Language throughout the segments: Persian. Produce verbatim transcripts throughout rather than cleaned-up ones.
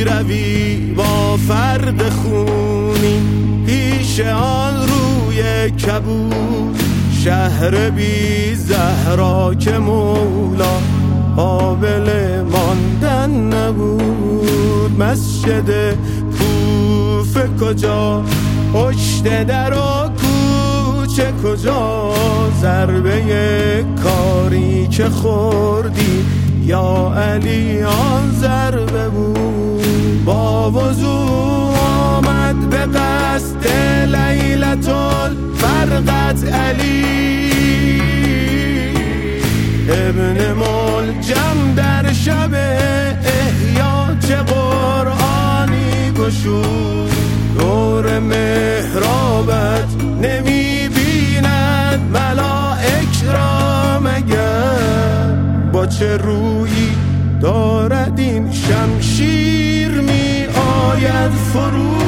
می روی با فرد خونی پیش آن روی کبود شهر بی زهرا که مولا قابل ماندن نبود. مسجد کوفه کجا، پشت در و کوچه کجا، ضربه کاری که خوردی یا علی آن ضربه بود. با وضوع آمد به قصد لیلة الفرقت علی ابن ملجم در شب احیا چه قرآنی گشود. دور محرابت نمی بیند ملائک را مگر، با چه رویی دارد این شمشیر می آید فرود.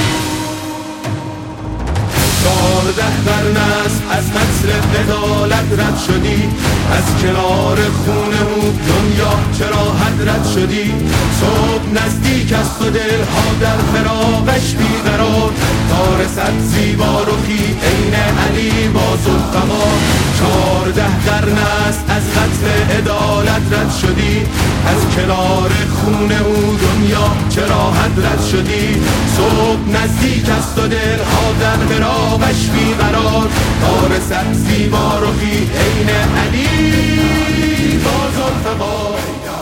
چهارده قرن است از قتل عدالت رد شدی، از کنار خون او دنیا چرا حضرت شدی. صبح نزدیک است و دلها در فراقش بیقرار، تا رسد زیبا رخی عین علی با ذوالفقار. چهارده قرن است از قتل عدالت رد شدی، از کنار خون او دنیا چرا حضرت شدی. صبح نزدیک است و دلها در فراقش بیقرار، تا رسد زیبا رخی عین علی با ذوالفقار.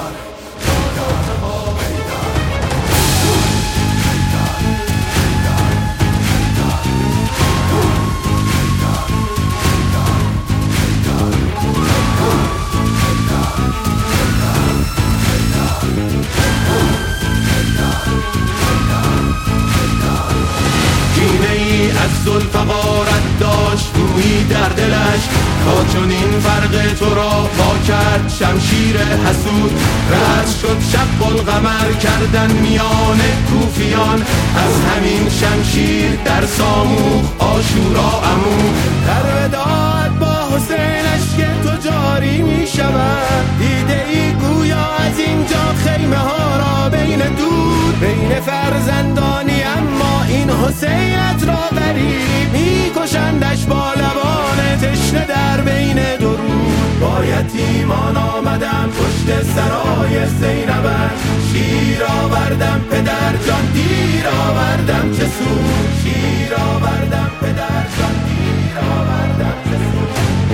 از ذوالفقارت داشت گویی در دلش، تا چون این فرق تو را با کرد شمشیر حسود. رد شد شب القمر کردن میان کوفیان، از همین شمشیر در ساموخ آشورا عمود. در وداعت با حسینش که تو جاری می شود، دیده ای گویا از اینجا خیمه ها را بین دود. بین فرزندانی اما این حسینت را غریب می کشندش با لبان تشنه در بین درود. با یتیمان آمدم پشت سرای زینبم، شیر آوردم پدر جان دیر آوردم چه سود. شیر آوردم پدر جان دیر آوردم چه سود.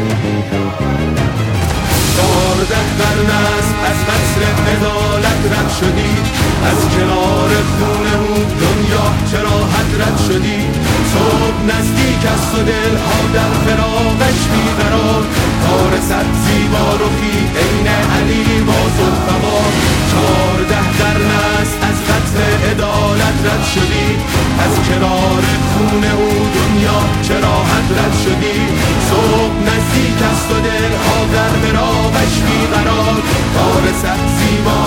چهارده قرن است از قصر عدالت رد شدی، از کنار خون او دنیا چرا حضرت شدی. صبح نزدیک است و دلها در فراقش بیقرار، تا رسد زیبا رخی عین علی با ذوالفقار. چهارده قرن است از قتل عدالت رد شدی، از کنار خون او دنیا چرا حضرت شدی. صبح نزدیک است و دلها در فراقش بیقرار، تا رسد زیبا